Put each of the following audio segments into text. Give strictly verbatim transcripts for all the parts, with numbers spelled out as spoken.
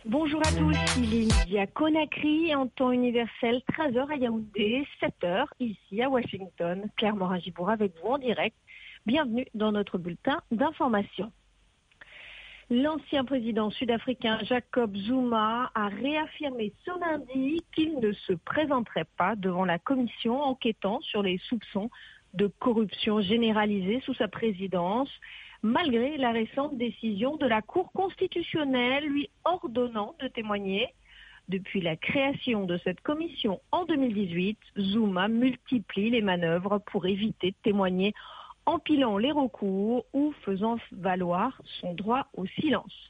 Bonjour à tous, il est midi à Conakry, en temps universel, treize heures à Yaoundé, sept heures ici à Washington. Claire Morin-Gibour avec vous en direct. Bienvenue dans notre bulletin d'information. L'ancien président sud-africain Jacob Zuma a réaffirmé ce lundi qu'il ne se présenterait pas devant la commission enquêtant sur les soupçons de corruption généralisée sous sa présidence, malgré la récente décision de la Cour constitutionnelle lui ordonnant de témoigner. Depuis la création de cette commission en deux mille dix-huit, Zuma multiplie les manœuvres pour éviter de témoigner, empilant les recours ou faisant valoir son droit au silence.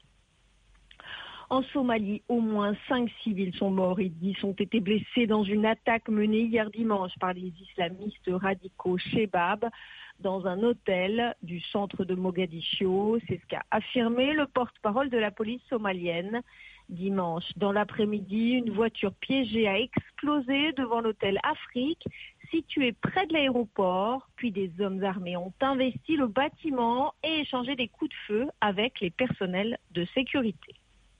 En Somalie, au moins cinq civils sont morts et dix ont été blessés dans une attaque menée hier dimanche par les islamistes radicaux Shebab dans un hôtel du centre de Mogadiscio. C'est ce qu'a affirmé le porte-parole de la police somalienne. Dimanche, dans l'après-midi, une voiture piégée a explosé devant l'hôtel Afrique, situé près de l'aéroport. Puis des hommes armés ont investi le bâtiment et échangé des coups de feu avec les personnels de sécurité.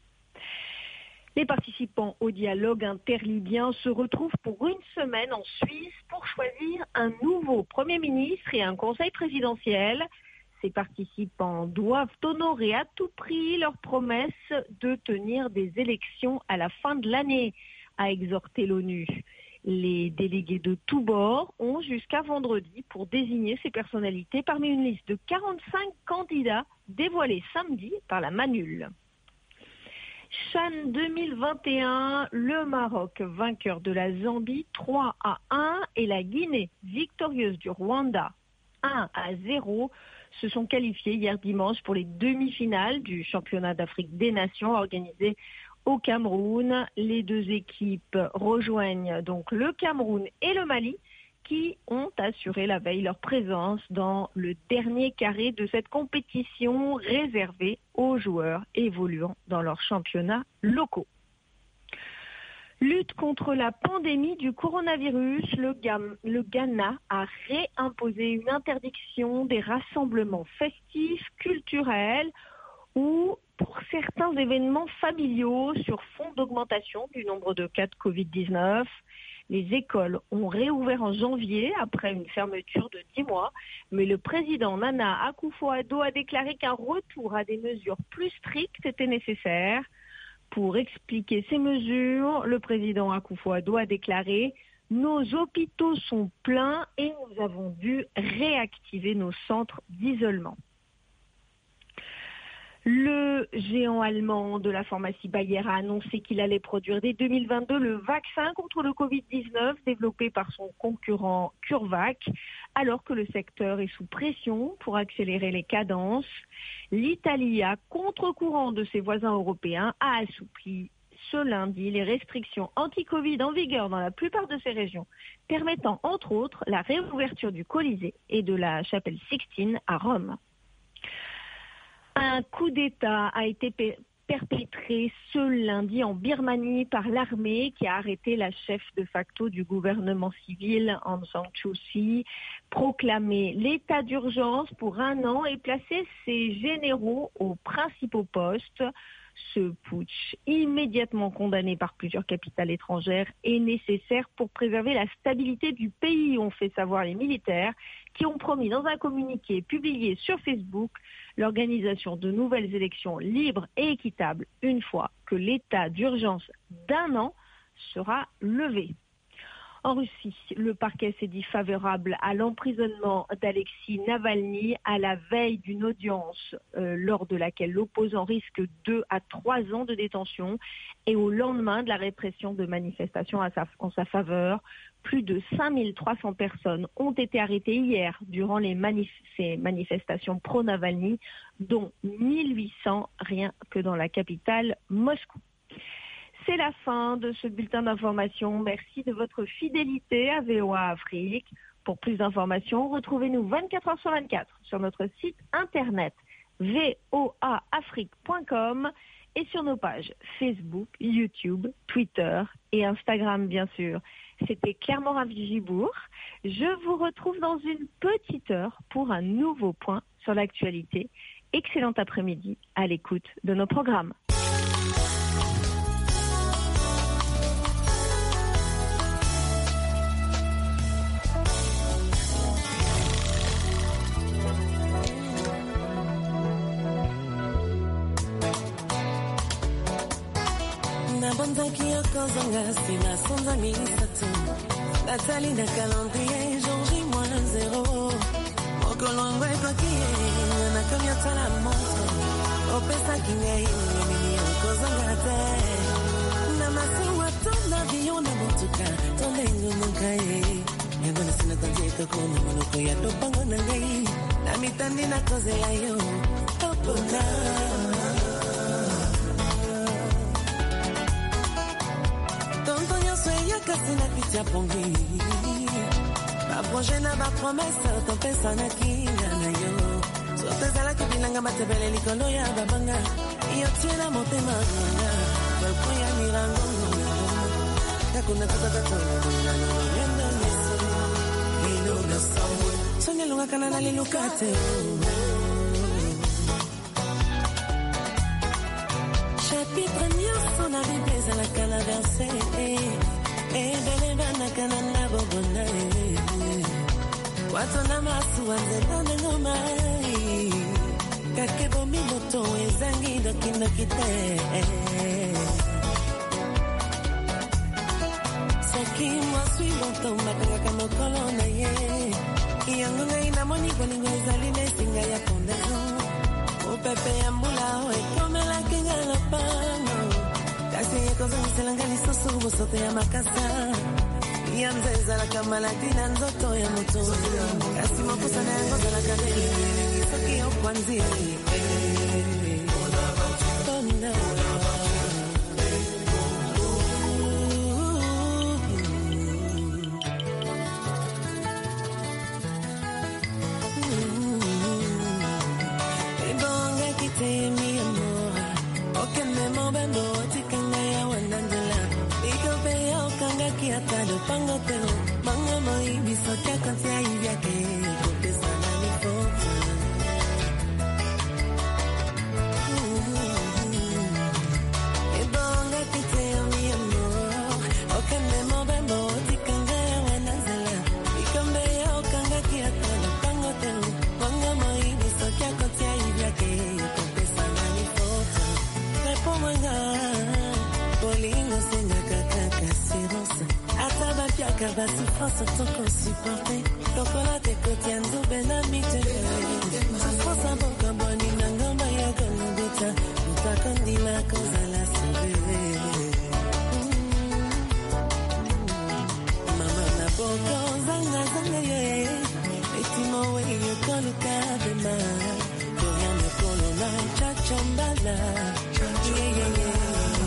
Les participants au dialogue interlibyen se retrouvent pour une semaine en Suisse pour choisir un nouveau Premier ministre et un conseil présidentiel. Ces participants doivent honorer à tout prix leur promesse de tenir des élections à la fin de l'année, a exhorté l'ONU. Les délégués de tous bords ont jusqu'à vendredi pour désigner ces personnalités parmi une liste de quarante-cinq candidats dévoilée samedi par la Manul. CHAN deux mille vingt et un, le Maroc vainqueur de la Zambie trois à un et la Guinée victorieuse du Rwanda un à zéro se sont qualifiés hier dimanche pour les demi-finales du championnat d'Afrique des Nations organisé au Cameroun. Les deux équipes rejoignent donc le Cameroun et le Mali qui ont assuré la veille leur présence dans le dernier carré de cette compétition réservée aux joueurs évoluant dans leurs championnats locaux. Lutte contre la pandémie du coronavirus, le, Gam- le Ghana a réimposé une interdiction des rassemblements festifs, culturels ou pour certains événements familiaux sur fond d'augmentation du nombre de cas de covid dix-neuf. Les écoles ont réouvert en janvier après une fermeture de dix mois, mais le président Nana Akufo-Addo a déclaré qu'un retour à des mesures plus strictes était nécessaire. Pour expliquer ces mesures, le président Akufo-Addo a déclaré « Nos hôpitaux sont pleins et nous avons dû réactiver nos centres d'isolement ». Le géant allemand de la pharmacie Bayer a annoncé qu'il allait produire dès deux mille vingt-deux le vaccin contre le covid dix-neuf développé par son concurrent CureVac, alors que le secteur est sous pression pour accélérer les cadences. L'Italie, à contre-courant de ses voisins européens, a assoupli ce lundi les restrictions anti-Covid en vigueur dans la plupart de ces régions, permettant entre autres la réouverture du Colisée et de la chapelle Sixtine à Rome. Un coup d'État a été pe- perpétré ce lundi en Birmanie par l'armée qui a arrêté la chef de facto du gouvernement civil, Aung San Suu Kyi, proclamé l'état d'urgence pour un an et placé ses généraux aux principaux postes. Ce putsch, immédiatement condamné par plusieurs capitales étrangères, est nécessaire pour préserver la stabilité du pays, ont fait savoir les militaires, qui ont promis dans un communiqué publié sur Facebook l'organisation de nouvelles élections libres et équitables une fois que l'état d'urgence d'un an sera levé. En Russie, le parquet s'est dit favorable à l'emprisonnement d'Alexei Navalny à la veille d'une audience euh, lors de laquelle l'opposant risque deux à trois ans de détention et au lendemain de la répression de manifestations à sa, en sa faveur. Plus de cinq mille trois cents personnes ont été arrêtées hier durant les manif- ces manifestations pro-Navalny, dont mille huit cents rien que dans la capitale Moscou. C'est la fin de ce bulletin d'information. Merci de votre fidélité à V O A Afrique. Pour plus d'informations, retrouvez-nous vingt-quatre heures sur vingt-quatre sur notre site internet v o a afrique point com et sur nos pages Facebook, YouTube, Twitter et Instagram, bien sûr. C'était Claire Morin-Gibour. Je vous retrouve dans une petite heure pour un nouveau point sur l'actualité. Excellent après-midi à l'écoute de nos programmes. Kwanza kioko zanga sina sonza misato Nathalie na calendrier Georgie moins zéro Moko longo e pakie Na kamia tala montre Opesa kingai Mimi oko zanga te Na masiwa tona avion na motuka Tona ingo munkaye Yangona sina tanjeka kona Manoko ya dopango na ngai Na mitandi na kozela yo Opona Kasina kitia pongi Ba projet na ba promesse Ton pesa na kinga na yo Sote zala kibilanga matebele likolo ya babanga Iyo tiena motema nga Balko ya mirango Kakuna tutatato Nano yendo niso Lilo na sawe Sonya lunga kanana lilukate Chapitre nyoso na Bible za la kana verse Eh, bele bana kanana bobona eh. Watu na masu wanze dana ngoma eh. Kake bomi moto ezangi dokino kite eh. Soki mwasui bonto makanga kama kolona ye Iyangunga inamoni boningo ezali nesinga ya pondezo Upepe ya mbula hoe komela kinga lopano Kasi yeko zangi selangani susu Musote ya makasa Yanze zala kamala dina nzoto ya mutu Kasi mokusa na yango zala kadeli Soki yo kwanzi Bona Ebonga kite mi amor Oke memo bembo Kiata do pango teo Manga moi biso kia kantia ivyake Kopesa na ni foto Ebonga kiteo mi amor Oke memo bembo Tikanga ya wanazela Ikambe ya okanga kiata do pango teo Manga moi biso kia kantia ivyake Kopesa na ni foto Repo manga Polingo senga kakaka sirosa Ataba piaka ba souffrance toko supporter Toko la te kotianzo benamite Souffrance a boka boni nangamba ya konugota Utakondi la koza la sebe Mama na boko zanga zanga ye Etimo we yo koluka bema Koyane kolona chachambala Yeah yeah yeah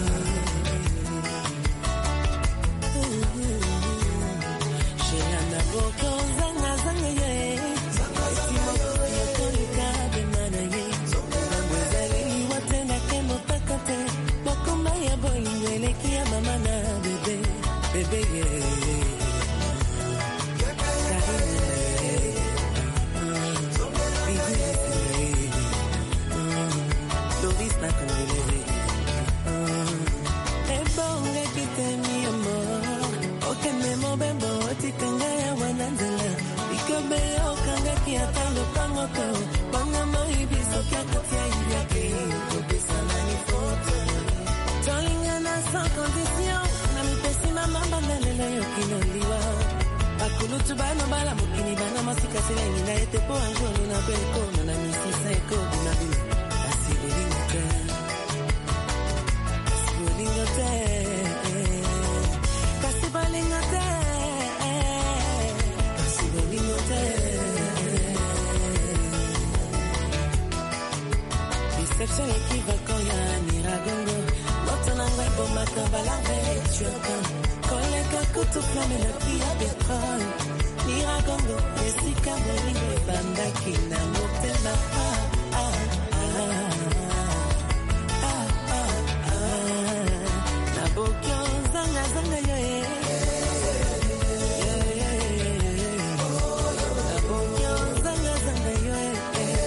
Boko zanga zanga ye Etimo yo kolika bemana ye Mwezali watenda kemo takate Bokuma ya boli wele kia mama na bebe Bebe ye Doris na kongele Ebonga kite mi amor Oke memo bembo Tikanga ya wananzela Ikobe ya okanga kiata lupango to Banga maibiso kia katia ivyake Kopesa na ni foto Tolingana sans condition Na mipesi mama bandalela yo kinoliwa Bakulutu bano bala mukini bana masika silengi na ete po anjolo na beko Na misisa eko binabina Asibulingo te Asibulingo te Kasibalingo te Deception equivoque ya niragongo Moto nangwa ibo makabala vechuaka Koleka kutu flame na pia petrol Niragongo esika bolingo bandaki na mote